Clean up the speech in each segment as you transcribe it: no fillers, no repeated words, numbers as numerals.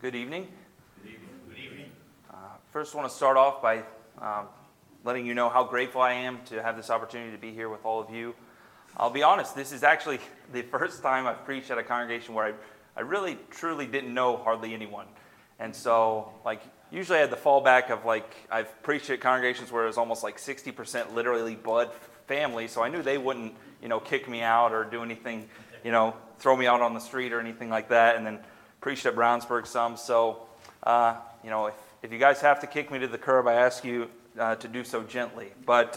Good evening. Good evening. First, I want to start off by letting you know how grateful I am to have this opportunity to be here with all of you. I'll be honest, this is actually the first time I've preached at a congregation where I really, truly didn't know hardly anyone. And so, usually I had the fallback of, I've preached at congregations where it was almost 60% literally blood family, so I knew they wouldn't, kick me out or do anything, throw me out on the street or anything like that, and then preached at Brownsburg some. So, if you guys have to kick me to the curb, I ask you to do so gently. But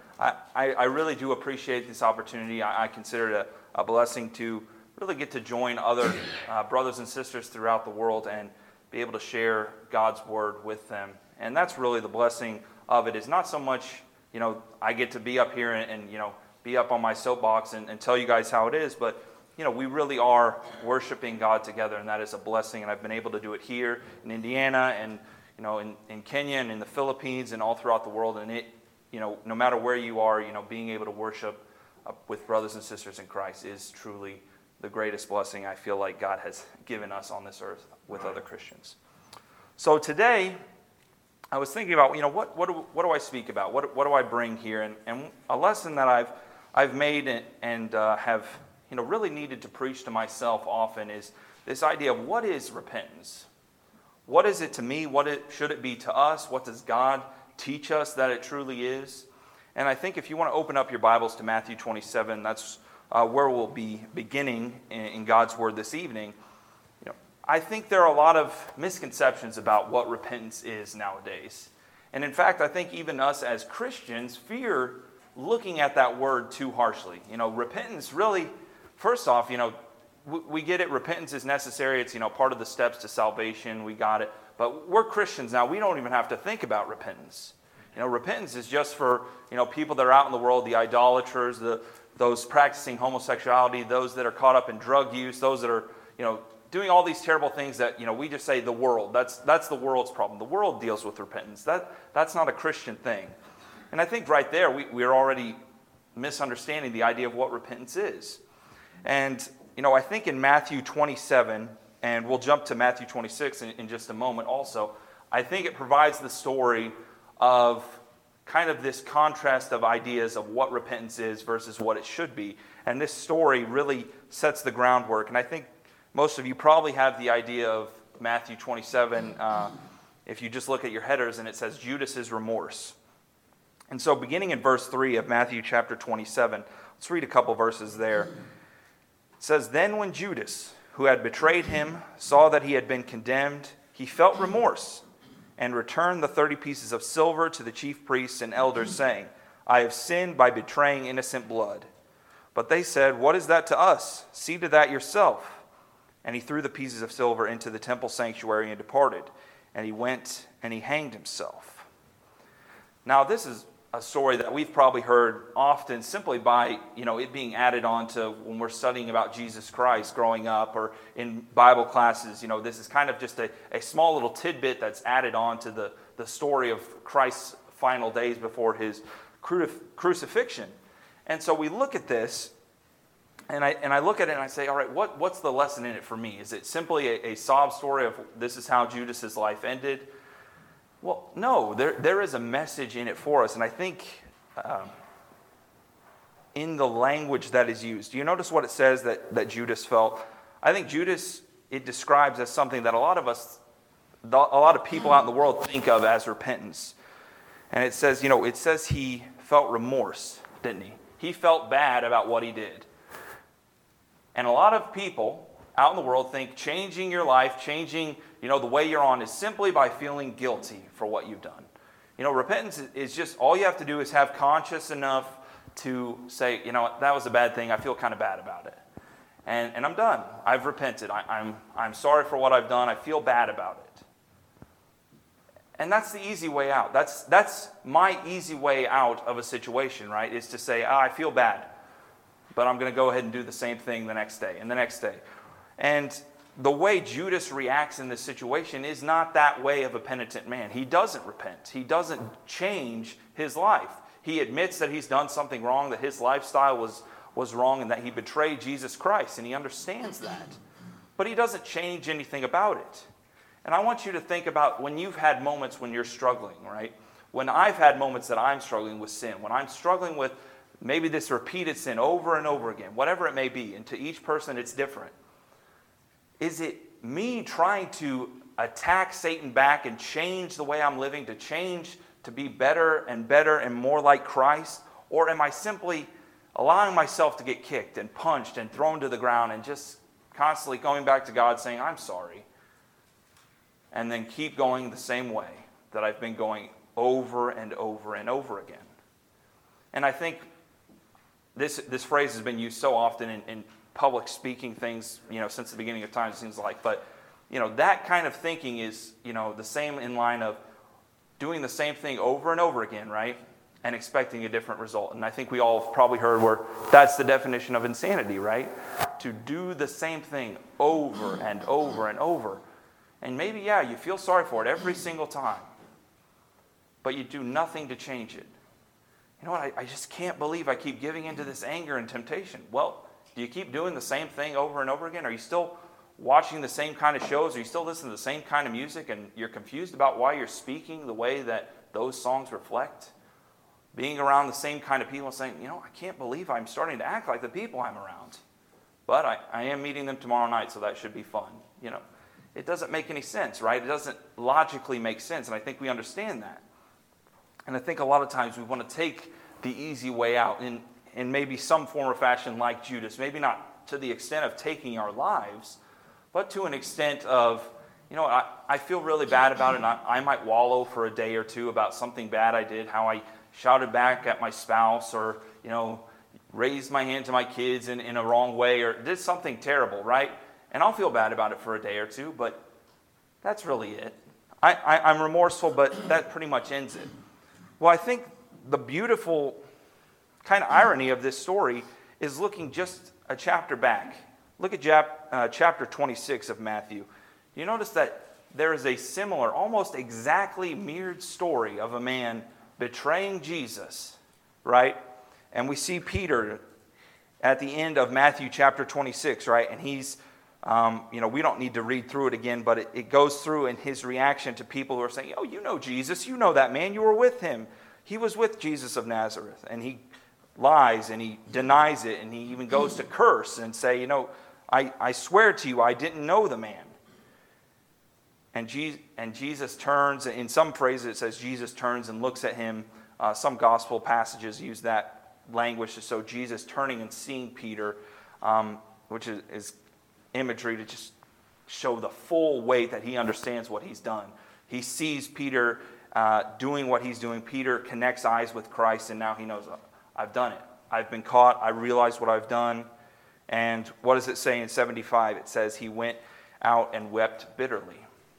I really do appreciate this opportunity. I consider it a blessing to really get to join other brothers and sisters throughout the world and be able to share God's word with them. And that's really the blessing of it, is not so much, I get to be up here and be up on my soapbox and tell you guys how it is, but we really are worshiping God together, and that is a blessing. And I've been able to do it here in Indiana and, in Kenya and in the Philippines and all throughout the world. And it, no matter where you are, being able to worship with brothers and sisters in Christ is truly the greatest blessing I feel like God has given us on this earth with other Christians. So today, I was thinking about, what do I speak about? What do I bring here? And a lesson that I've made and have really needed to preach to myself often is this idea of what is repentance? What is it to me? Should it be to us? What does God teach us that it truly is? And I think if you want to open up your Bibles to Matthew 27, that's where we'll be beginning in God's Word this evening. I think there are a lot of misconceptions about what repentance is nowadays. And in fact, I think even us as Christians fear looking at that word too harshly. Repentance really, first off, we get it. Repentance is necessary. It's, part of the steps to salvation. We got it. But we're Christians now. We don't even have to think about repentance. Repentance is just for, people that are out in the world, the idolaters, those practicing homosexuality, those that are caught up in drug use, those that are, doing all these terrible things that, we just say the world. That's the world's problem. The world deals with repentance. That's not a Christian thing. And I think right there we're already misunderstanding the idea of what repentance is. And, I think in Matthew 27, and we'll jump to Matthew 26 in just a moment also, I think it provides the story of kind of this contrast of ideas of what repentance is versus what it should be. And this story really sets the groundwork. And I think most of you probably have the idea of Matthew 27 if you just look at your headers and it says Judas's remorse. And so beginning in verse 3 of Matthew chapter 27, let's read a couple verses there. It says, "Then when Judas, who had betrayed him, saw that he had been condemned, he felt remorse and returned the 30 pieces of silver to the chief priests and elders, saying, 'I have sinned by betraying innocent blood.' But they said, 'What is that to us? See to that yourself.' And he threw the pieces of silver into the temple sanctuary and departed. And he went and he hanged himself." Now, this is a story that we've probably heard often simply by, it being added on to when we're studying about Jesus Christ growing up or in Bible classes. This is kind of just a small little tidbit that's added on to the story of Christ's final days before his crucifixion. And so we look at this, and I look at it and I say, all right, what's the lesson in it for me? Is it simply a sob story of this is how Judas's life ended? Well, no, there is a message in it for us. And I think in the language that is used, do you notice what it says that Judas felt? I think Judas, it describes as something that a lot of people out in the world think of as repentance. And it says, he felt remorse, didn't he? He felt bad about what he did. And a lot of people out in the world think changing your life, changing, the way you're on is simply by feeling guilty for what you've done. Repentance is just, all you have to do is have conscience enough to say, that was a bad thing. I feel kind of bad about it. And I'm done. I've repented. I'm sorry for what I've done. I feel bad about it. And that's the easy way out. That's my easy way out of a situation, right? Is to say, I feel bad, but I'm going to go ahead and do the same thing the next day and the next day. And the way Judas reacts in this situation is not that way of a penitent man. He doesn't repent. He doesn't change his life. He admits that he's done something wrong, that his lifestyle was wrong, and that he betrayed Jesus Christ, and he understands that. But he doesn't change anything about it. And I want you to think about when you've had moments when you're struggling, right? When I've had moments that I'm struggling with sin, when I'm struggling with maybe this repeated sin over and over again, whatever it may be, and to each person it's different. Is it me trying to attack Satan back and change the way I'm living, to change to be better and more like Christ? Or am I simply allowing myself to get kicked and punched and thrown to the ground and just constantly going back to God saying, I'm sorry, and then keep going the same way that I've been going over and over and over again? And I think this phrase has been used so often in public speaking things, since the beginning of time, it seems like. But, that kind of thinking is, the same in line of doing the same thing over and over again, right? And expecting a different result. And I think we all have probably heard where that's the definition of insanity, right? To do the same thing over and over and over. And maybe, you feel sorry for it every single time. But you do nothing to change it. You know what? I just can't believe I keep giving into this anger and temptation. Well, do you keep doing the same thing over and over again? Are you still watching the same kind of shows? Are you still listening to the same kind of music and you're confused about why you're speaking the way that those songs reflect? Being around the same kind of people saying, I can't believe I'm starting to act like the people I'm around. But I am meeting them tomorrow night, so that should be fun. It doesn't make any sense, right? It doesn't logically make sense, and I think we understand that. And I think a lot of times we want to take the easy way out in maybe some form or fashion like Judas. Maybe not to the extent of taking our lives, but to an extent of, I feel really bad about it, and I might wallow for a day or two about something bad I did, how I shouted back at my spouse or, raised my hand to my kids in a wrong way or did something terrible, right? And I'll feel bad about it for a day or two, but that's really it. I'm remorseful, but that pretty much ends it. Well, I think the beautiful kind of irony of this story is looking just a chapter back. Look at chapter 26 of Matthew. You notice that there is a similar, almost exactly mirrored story of a man betraying Jesus, right? And we see Peter at the end of Matthew chapter 26, right? And he's, we don't need to read through it again, but it goes through in his reaction to people who are saying, oh, you know Jesus, you know that man, you were with him. He was with Jesus of Nazareth. And he lies and he denies it, and he even goes to curse and say, I swear to you, I didn't know the man. And Jesus turns, in some phrases it says Jesus turns and looks at him. Some gospel passages use that language to show Jesus turning and seeing Peter, which is imagery to just show the full weight that he understands what he's done. He sees Peter doing what he's doing. Peter connects eyes with Christ, and now he knows, I've done it. I've been caught. I realize what I've done. And what does it say in 75? It says he went out and wept bitterly.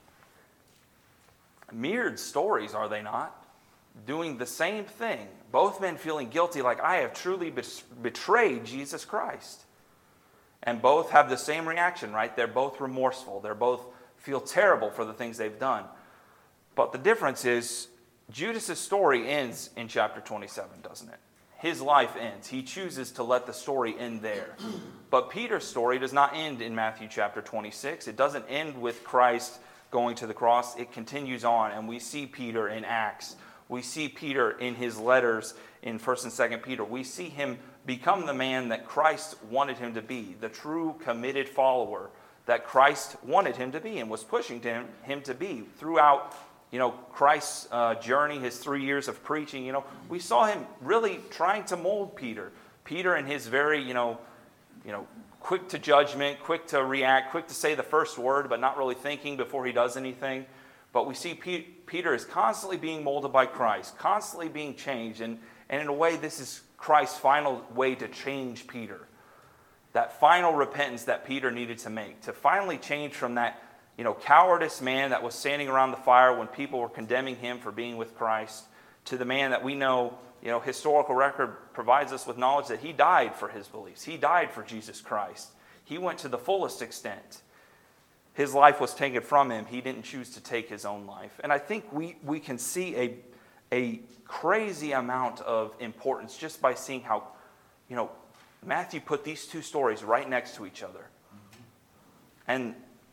Mirrored stories, are they not? Doing the same thing. Both men feeling guilty, like I have truly betrayed Jesus Christ. And both have the same reaction, right? They're both remorseful. They both feel terrible for the things they've done. But the difference is, Judas' story ends in chapter 27, doesn't it? His life ends. He chooses to let the story end there. But Peter's story does not end in Matthew chapter 26. It doesn't end with Christ going to the cross. It continues on, and we see Peter in Acts. We see Peter in his letters in 1st and 2nd Peter. We see him become the man that Christ wanted him to be, the true committed follower that Christ wanted him to be and was pushing him to be throughout Christ's journey, his 3 years of preaching. We saw him really trying to mold Peter. Peter in his very, quick to judgment, quick to react, quick to say the first word, but not really thinking before he does anything. But we see Peter is constantly being molded by Christ, constantly being changed. And in a way, this is Christ's final way to change Peter. That final repentance that Peter needed to make, to finally change from that, cowardice man that was standing around the fire when people were condemning him for being with Christ, to the man that we know, historical record provides us with knowledge that he died for his beliefs. He died for Jesus Christ. He went to the fullest extent. His life was taken from him. He didn't choose to take his own life. And I think we can see a crazy amount of importance just by seeing how, Matthew put these two stories right next to each other. And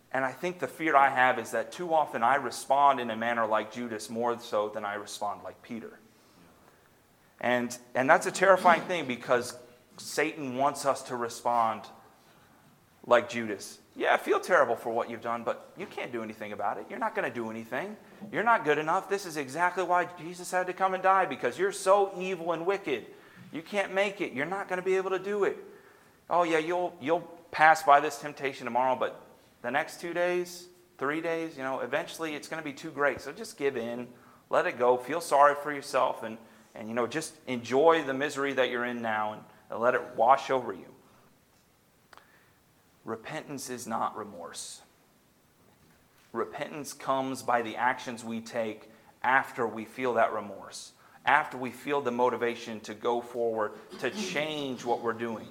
And I think the fear I have is that too often I respond in a manner like Judas more so than I respond like Peter. And that's a terrifying thing because Satan wants us to respond like Judas. Yeah, I feel terrible for what you've done, but you can't do anything about it. You're not going to do anything. You're not good enough. This is exactly why Jesus had to come and die, because you're so evil and wicked. You can't make it. You're not going to be able to do it. Oh yeah, you'll pass by this temptation tomorrow, but the next 2 days, 3 days, eventually it's going to be too great. So just give in, let it go, feel sorry for yourself, and just enjoy the misery that you're in now and let it wash over you. Repentance is not remorse. Repentance comes by the actions we take after we feel that remorse, after we feel the motivation to go forward, to change what we're doing.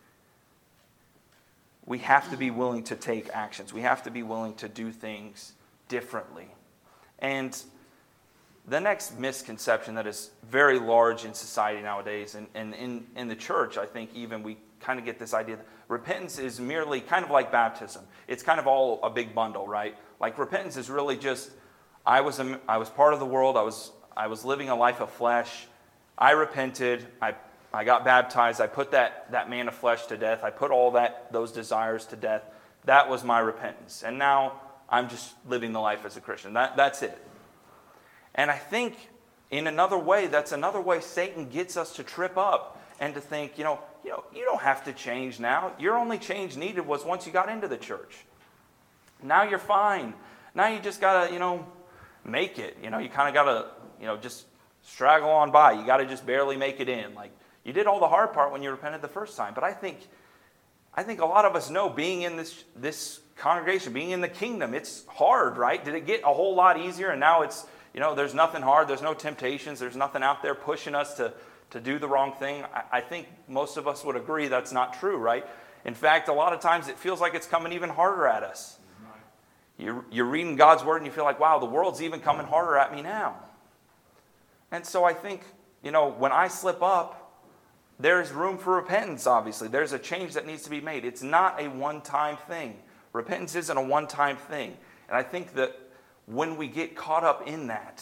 We have to be willing to take actions. We have to be willing to do things differently. And the next misconception that is very large in society nowadays, and in the church, I think even we kind of get this idea that repentance is merely kind of like baptism. It's kind of all a big bundle, right? Like repentance is really just, I was part of the world, I was living a life of flesh, I repented, I got baptized, I put that man of flesh to death, I put all those desires to death. That was my repentance. And now I'm just living the life as a Christian. That's it. And I think in another way, that's another way Satan gets us to trip up and to think, you don't have to change now. Your only change needed was once you got into the church. Now you're fine. Now you just got to, make it. You kind of got to, just straggle on by. You got to just barely make it in. Like, you did all the hard part when you repented the first time. But I think a lot of us know being in this congregation, being in the kingdom, it's hard, right? Did it get a whole lot easier? And now it's, there's nothing hard. There's no temptations. There's nothing out there pushing us to do the wrong thing. I think most of us would agree that's not true, right? In fact, a lot of times it feels like it's coming even harder at us. You're reading God's word and you feel like, wow, the world's even coming harder at me now. And so I think, when I slip up, there's room for repentance, obviously. There's a change that needs to be made. It's not a one-time thing. Repentance isn't a one-time thing. And I think that when we get caught up in that,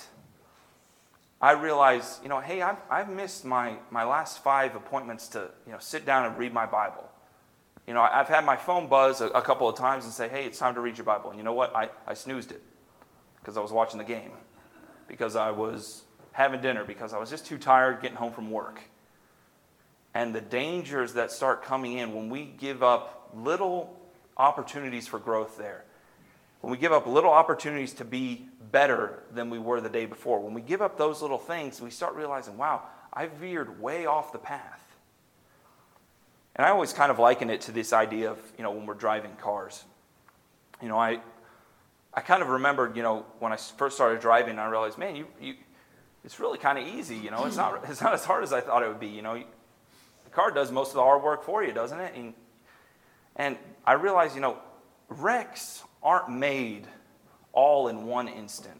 I realize, hey, I've missed my last 5 appointments to, sit down and read my Bible. I've had my phone buzz a couple of times and say, hey, it's time to read your Bible. And you know what? I snoozed it because I was watching the game, because I was having dinner, because I was just too tired getting home from work. And the dangers that start coming in when we give up little opportunities for growth there, when we give up little opportunities to be better than we were the day before, when we give up those little things, we start realizing, wow, I veered way off the path. And I always kind of liken it to this idea of, when we're driving cars. I kind of remembered, when I first started driving, I realized, man, you it's really kind of easy. It's not as hard as I thought it would be. The car does most of the hard work for you, doesn't it? And I realized, wrecks aren't made all in one instant.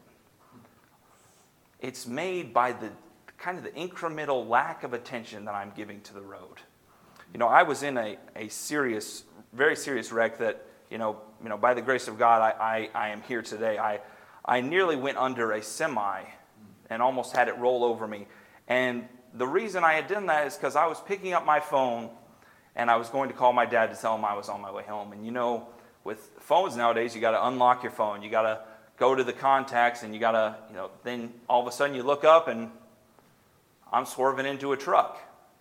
It's made by the kind of the incremental lack of attention that I'm giving to the road. I was in a serious, very serious wreck that, by the grace of God, I am here today. I nearly went under a semi and almost had it roll over me. And the reason I had done that is because I was picking up my phone and I was going to call my dad to tell him I was on my way home. And with phones nowadays, you got to unlock your phone. You got to go to the contacts, and you got to, then all of a sudden you look up and I'm swerving into a truck.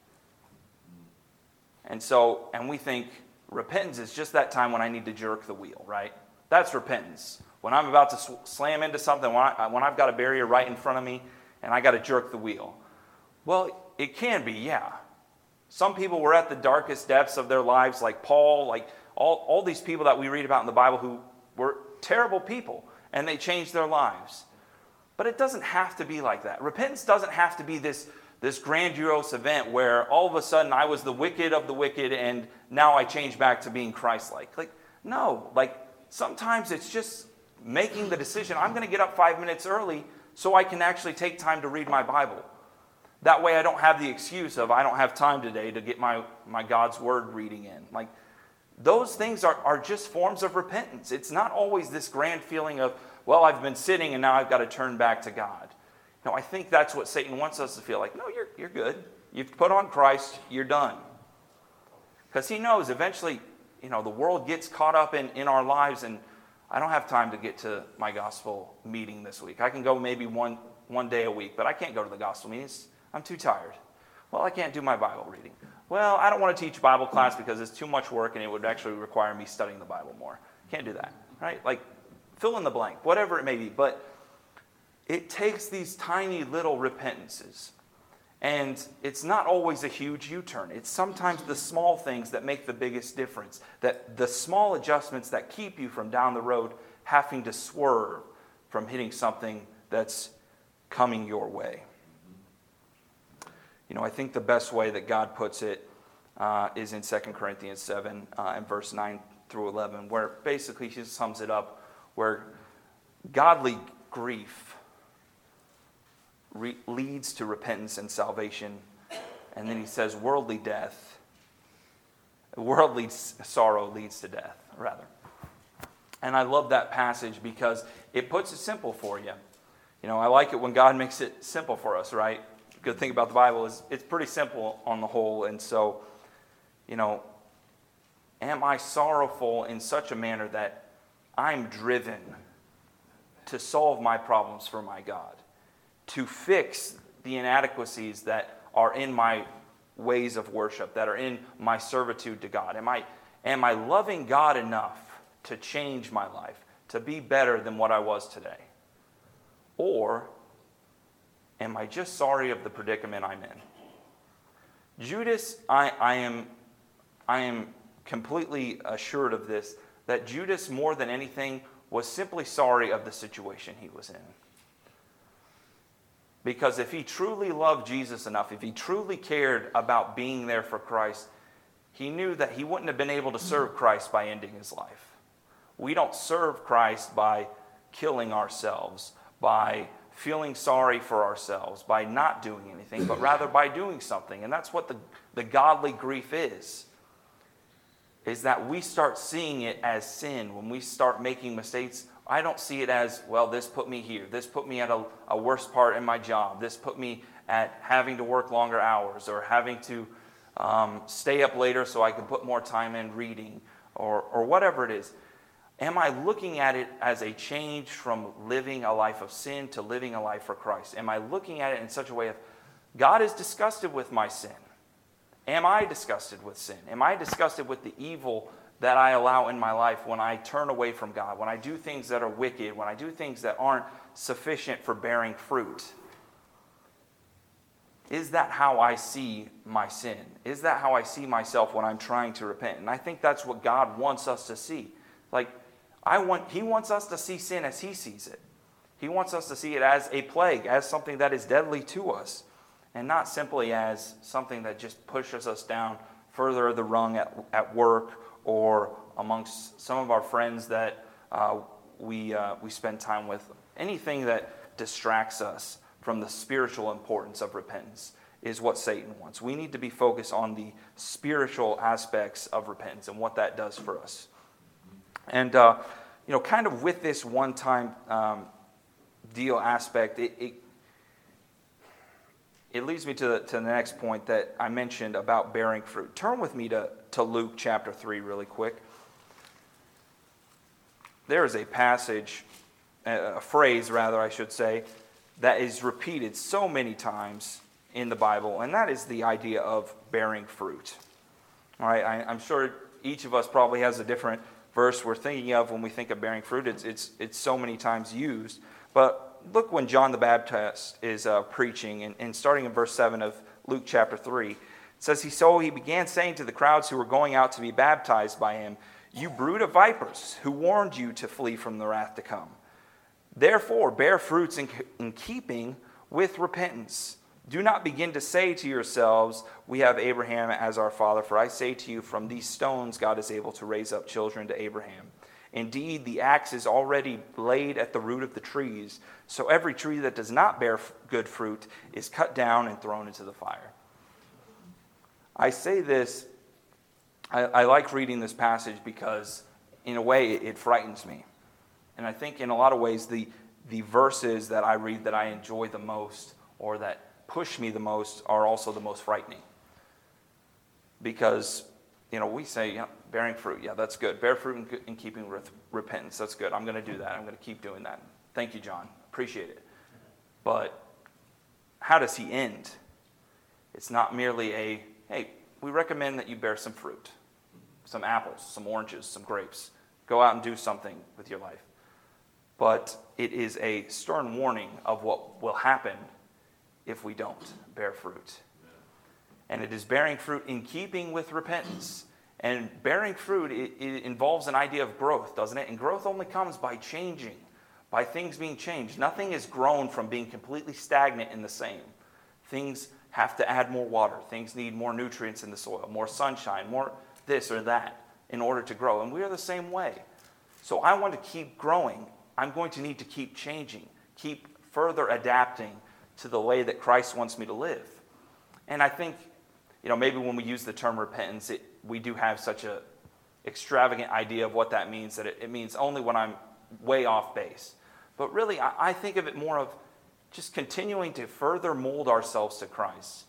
And we think repentance is just that time when I need to jerk the wheel, right? That's repentance. When I'm about to slam into something, when I've got a barrier right in front of me and I got to jerk the wheel. Well, it can be, yeah. Some people were at the darkest depths of their lives, like Paul, like all these people that we read about in the Bible who were terrible people, and they changed their lives. But it doesn't have to be like that. Repentance doesn't have to be this grandiose event where all of a sudden I was the wicked of the wicked and now I change back to being Christ-like. No, sometimes it's just making the decision, I'm going to get up 5 minutes early so I can actually take time to read my Bible. That way I don't have the excuse of I don't have time today to get my God's Word reading in. those things are just forms of repentance. It's not always this grand feeling of, well, I've been sinning and now I've got to turn back to God. No, I think that's what Satan wants us to feel like. No, you're good. You've put on Christ, you're done. Because he knows eventually, the world gets caught up in our lives, and I don't have time to get to my gospel meeting this week. I can go maybe one day a week, but I can't go to the gospel meetings. I'm too tired. Well, I can't do my Bible reading. Well, I don't want to teach Bible class because it's too much work and it would actually require me studying the Bible more. Can't do that, right? Like, fill in the blank, whatever it may be. But it takes these tiny little repentances. And it's not always a huge U-turn. It's sometimes the small things that make the biggest difference. That the small adjustments that keep you from down the road having to swerve from hitting something that's coming your way. I think the best way that God puts it is in 2 Corinthians 7 and verse 9 through 11, where basically he sums it up, where godly grief leads to repentance and salvation. And then he says worldly sorrow leads to death, rather. And I love that passage because it puts it simple for you. I like it when God makes it simple for us, right? The good thing about the Bible is it's pretty simple on the whole. And so, am I sorrowful in such a manner that I'm driven to solve my problems for my God? To fix the inadequacies that are in my ways of worship, that are in my servitude to God? Am I loving God enough to change my life, to be better than what I was today? Or am I just sorry of the predicament I'm in? Judas, I am completely assured of this, that Judas, more than anything, was simply sorry of the situation he was in. Because if he truly loved Jesus enough, if he truly cared about being there for Christ, he knew that he wouldn't have been able to serve Christ by ending his life. We don't serve Christ by killing ourselves, by feeling sorry for ourselves, by not doing anything, but rather by doing something. And that's what the godly grief is that we start seeing it as sin. When we start making mistakes, I don't see it as, well, this put me here. This put me at a worse part in my job. This put me at having to work longer hours, or having to stay up later so I can put more time in reading, or whatever it is. Am I looking at it as a change from living a life of sin to living a life for Christ? Am I looking at it in such a way of, God is disgusted with my sin? Am I disgusted with sin? Am I disgusted with the evil that I allow in my life when I turn away from God, when I do things that are wicked, when I do things that aren't sufficient for bearing fruit? Is that how I see my sin? Is that how I see myself when I'm trying to repent? And I think that's what God wants us to see. He wants us to see sin as he sees it. He wants us to see it as a plague, as something that is deadly to us, and not simply as something that just pushes us down further the rung at work, or amongst some of our friends that we spend time with. Anything that distracts us from the spiritual importance of repentance is what Satan wants. We need to be focused on the spiritual aspects of repentance and what that does for us. And, kind of with this one-time deal aspect, it leads me to the next point that I mentioned about bearing fruit. Turn with me to Luke chapter 3 really quick. There is a passage, a phrase rather I should say, that is repeated so many times in the Bible, and that is the idea of bearing fruit. All right, I'm sure each of us probably has a different verse we're thinking of when we think of bearing fruit. It's so many times used. But look when John the Baptist is preaching, and starting in verse 7 of Luke chapter 3, it says, So he began saying to the crowds who were going out to be baptized by him, You brood of vipers, who warned you to flee from the wrath to come? Therefore, bear fruits in keeping with repentance. Do not begin to say to yourselves, We have Abraham as our father, for I say to you, from these stones God is able to raise up children to Abraham. Indeed, the axe is already laid at the root of the trees, so every tree that does not bear good fruit is cut down and thrown into the fire. I say this I like reading this passage because, in a way, it frightens me. And I think in a lot of ways, the verses that I read that I enjoy the most or that push me the most are also the most frightening. Because, we say, bearing fruit, that's good. Bear fruit in keeping with repentance, that's good. I'm going to do that. I'm going to keep doing that. Thank you, John. Appreciate it. But how does he end? It's not merely hey, we recommend that you bear some fruit, some apples, some oranges, some grapes. Go out and do something with your life. But it is a stern warning of what will happen if we don't bear fruit. And it is bearing fruit in keeping with repentance. And bearing fruit, it involves an idea of growth, doesn't it? And growth only comes by changing, by things being changed. Nothing is grown from being completely stagnant in the same. Things have to add more water. Things need more nutrients in the soil, more sunshine, more this or that in order to grow. And we are the same way. So I want to keep growing. I'm going to need to keep changing, keep further adapting to the way that Christ wants me to live. And I think, maybe when we use the term repentance, we do have such a extravagant idea of what that means, that it means only when I'm way off base. But really, I think of it more of just continuing to further mold ourselves to Christ.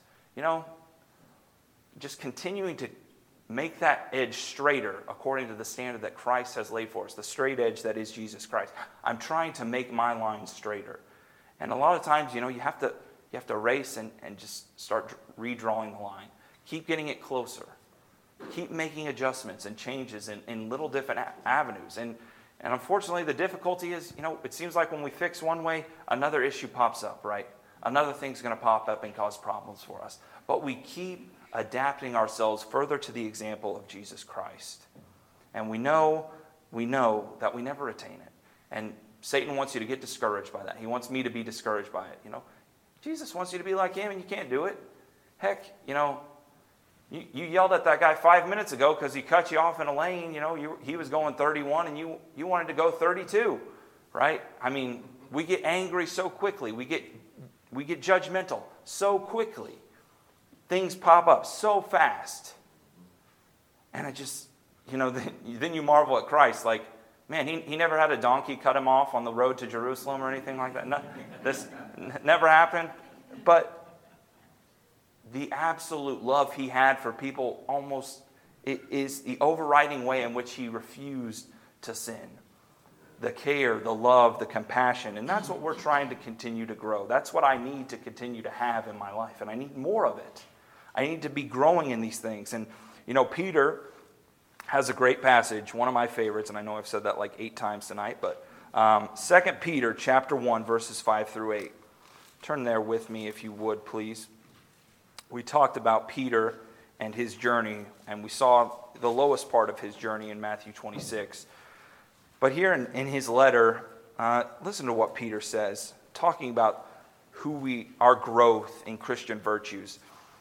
Just continuing to make that edge straighter according to the standard that Christ has laid for us, the straight edge that is Jesus Christ. I'm trying to make my line straighter. And a lot of times, you have to race and just start redrawing the line. Keep getting it closer. Keep making adjustments and changes in little different avenues. And unfortunately, the difficulty is, it seems like when we fix one way, another issue pops up, right? Another thing's going to pop up and cause problems for us. But we keep adapting ourselves further to the example of Jesus Christ. And we know that we never attain it. And Satan wants you to get discouraged by that. He wants me to be discouraged by it. Jesus wants you to be like him, and you can't do it. Heck, you yelled at that guy 5 minutes ago because he cut you off in a lane. He was going 31 and you wanted to go 32, right? I mean, we get angry so quickly. We get judgmental so quickly. Things pop up so fast. And it just, then you marvel at Christ. Like, man, he never had a donkey cut him off on the road to Jerusalem or anything like that. No, this never happened. But the absolute love he had for people it is the overriding way in which he refused to sin. The care, the love, the compassion. And that's what we're trying to continue to grow. That's what I need to continue to have in my life. And I need more of it. I need to be growing in these things. And, Peter has a great passage, one of my favorites, and I know I've said that like 8 times tonight, but 2 Peter chapter 1, verses 5 through 8. Turn there with me if you would, please. We talked about Peter and his journey, and we saw the lowest part of his journey in Matthew 26. But here in his letter, listen to what Peter says, talking about our growth in Christian virtues.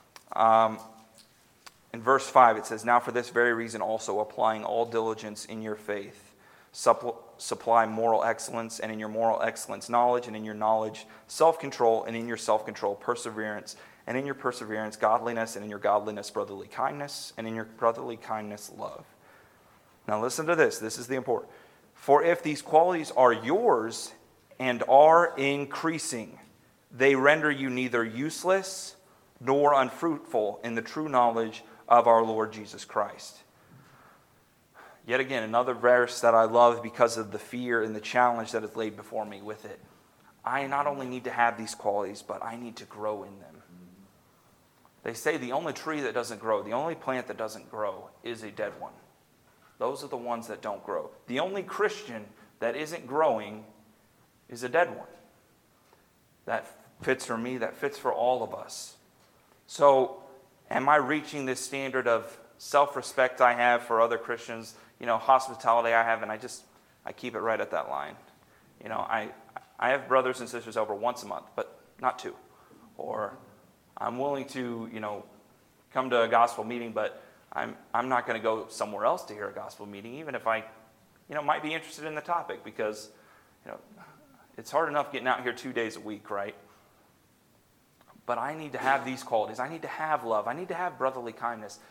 In verse 5, it says, "Now for this very reason also, applying all diligence in your faith, supply moral excellence, and in your moral excellence knowledge, and in your knowledge self-control, and in your self-control perseverance, and in your perseverance godliness, and in your godliness brotherly kindness, and in your brotherly kindness love." Now listen to this. This is the important. "For if these qualities are yours and are increasing, they render you neither useless nor unfruitful in the true knowledge of our Lord Jesus Christ." Yet again, another verse that I love because of the fear and the challenge that is laid before me with it. I not only need to have these qualities, but I need to grow in them. They say the only tree that doesn't grow, the only plant that doesn't grow is a dead one. Those are the ones that don't grow. The only Christian that isn't growing is a dead one. That fits for me, that fits for all of us. So, am I reaching this standard of self-respect I have for other Christians, hospitality I have, and I keep it right at that line. I have brothers and sisters over once a month, but not 2. Or I'm willing to, come to a gospel meeting, but I'm not going to go somewhere else to hear a gospel meeting, even if I, might be interested in the topic, because, it's hard enough getting out here 2 days a week, right? But I need to have these qualities. I need to have love. I need to have brotherly kindness.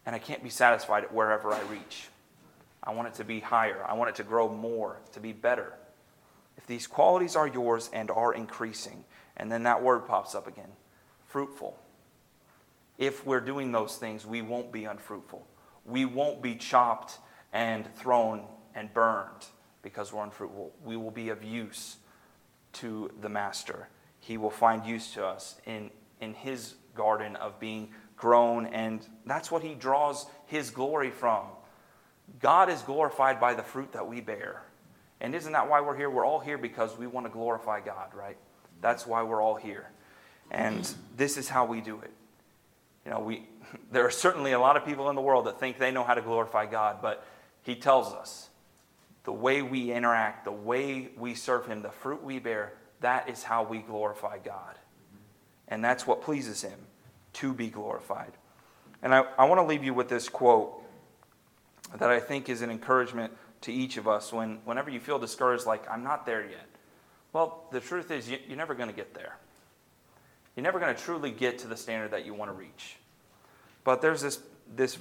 and I can't be satisfied at wherever I reach. I want it to be higher. I want it to grow more, to be better. If these qualities are yours and are increasing, and then that word pops up again, fruitful. If we're doing those things, we won't be unfruitful. We won't be chopped and thrown and burned because we're unfruitful. We will be of use to the Master. He will find use to us in his garden of being grown, and that's what he draws his glory from. God is glorified by the fruit that we bear. And isn't that why we're here? We're all here because we want to glorify God, right? That's why we're all here. And this is how we do it. There are certainly a lot of people in the world that think they know how to glorify God, but he tells us the way we interact, the way we serve him, the fruit we bear, that is how we glorify God. And that's what pleases him, to be glorified. And I want to leave you with this quote that I think is an encouragement to each of us whenever you feel discouraged, like, I'm not there yet. Well, the truth is, you're never going to get there. You're never going to truly get to the standard that you want to reach. But there's this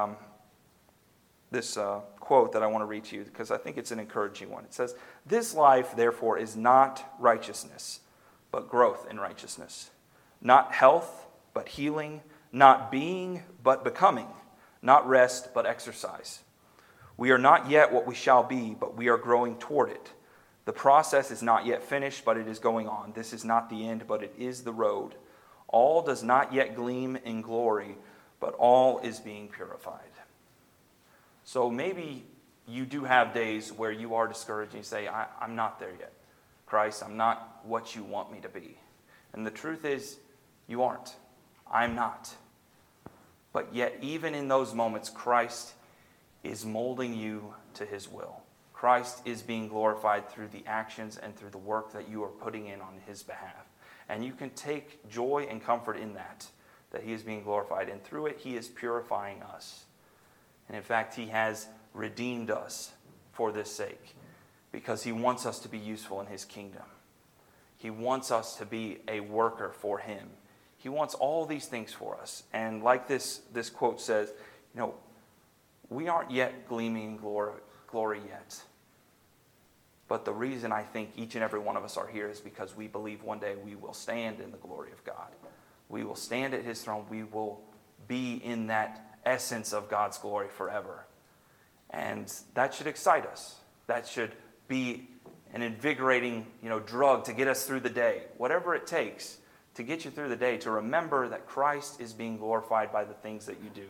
quote that I want to read to you because I think it's an encouraging one. It says, "This life, therefore, is not righteousness, but growth in righteousness. Not health, but healing. Not being, but becoming. Not rest, but exercise. We are not yet what we shall be, but we are growing toward it. The process is not yet finished, but it is going on. This is not the end, but it is the road. All does not yet gleam in glory, but all is being purified." So maybe you do have days where you are discouraged and you say, I'm not there yet. Christ, I'm not what you want me to be. And the truth is, you aren't. I'm not. But yet, even in those moments, Christ is molding you to his will. Christ is being glorified through the actions and through the work that you are putting in on his behalf. And you can take joy and comfort in that he is being glorified. And through it, he is purifying us. And in fact, he has redeemed us for this sake because he wants us to be useful in his kingdom. He wants us to be a worker for him. He wants all these things for us. And like this quote says, we aren't yet gleaming in glory yet. But the reason I think each and every one of us are here is because we believe one day we will stand in the glory of God. We will stand at his throne. We will be in that essence of God's glory forever. And that should excite us. That should be an invigorating, drug to get us through the day. Whatever it takes to get you through the day, to remember that Christ is being glorified by the things that you do.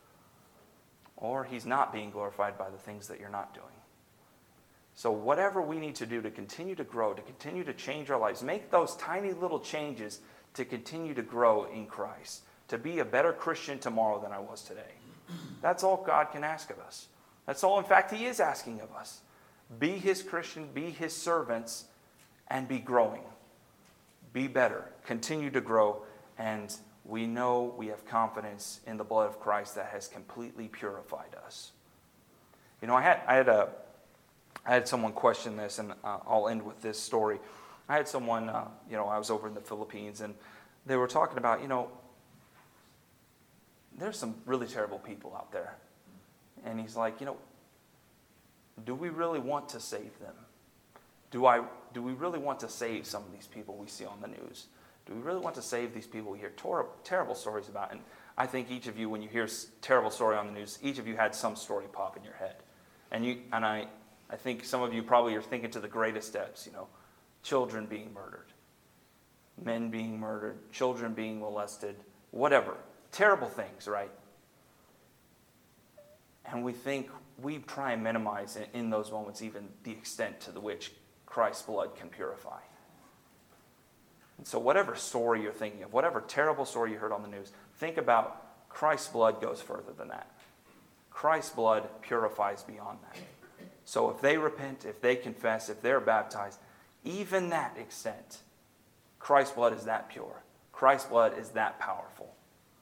Or he's not being glorified by the things that you're not doing. So whatever we need to do to continue to grow, to continue to change our lives, make those tiny little changes to continue to grow in Christ, to be a better Christian tomorrow than I was today. That's all God can ask of us. That's all, in fact, he is asking of us. Be his Christian, be his servants, and be growing. Be better. Continue to grow. And we know we have confidence in the blood of Christ that has completely purified us. I had someone question this, and I'll end with this story. I had someone, I was over in the Philippines, and they were talking about, there's some really terrible people out there. And he's like, do we really want to save them? Do we really want to save some of these people we see on the news? Do we really want to save these people we hear terrible stories about? And I think each of you, when you hear a terrible story on the news, each of you had some story pop in your head. And I think some of you probably are thinking to the greatest steps, children being murdered, men being murdered, children being molested, whatever. Terrible things, right? And we try and minimize in those moments even the extent to which Christ's blood can purify. And so whatever story you're thinking of, whatever terrible story you heard on the news, think about Christ's blood goes further than that. Christ's blood purifies beyond that. So if they repent, if they confess, if they're baptized, even that extent, Christ's blood is that pure. Christ's blood is that powerful.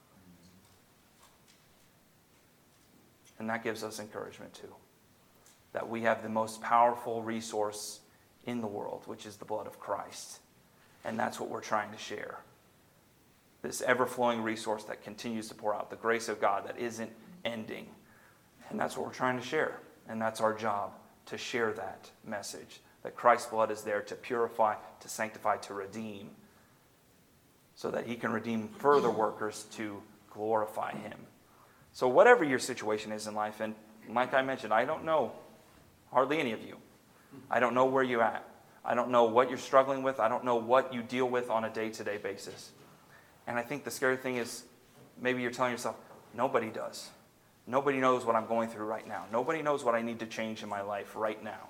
And that gives us encouragement too. That we have the most powerful resource in the world, which is the blood of Christ. And that's what we're trying to share. This ever-flowing resource that continues to pour out. The grace of God that isn't ending. And that's what we're trying to share. And that's our job, to share that message, that Christ's blood is there to purify, to sanctify, to redeem, so that he can redeem further workers to glorify him. So whatever your situation is in life, and like I mentioned, I don't know hardly any of you. I don't know where you're at. I don't know what you're struggling with. I don't know what you deal with on a day-to-day basis. And I think the scary thing is maybe you're telling yourself, nobody does. Nobody knows what I'm going through right now. Nobody knows what I need to change in my life right now.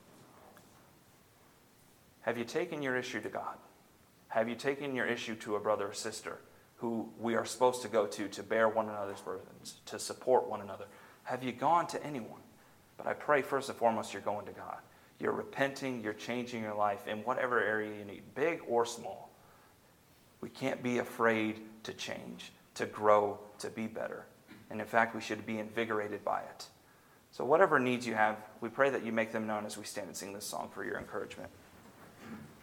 Have you taken your issue to God? Have you taken your issue to a brother or sister who we are supposed to go to bear one another's burdens, to support one another? Have you gone to anyone? But I pray first and foremost you're going to God. You're repenting, you're changing your life in whatever area you need, big or small. We can't be afraid to change, to grow, to be better. And in fact, we should be invigorated by it. So whatever needs you have, we pray that you make them known as we stand and sing this song for your encouragement.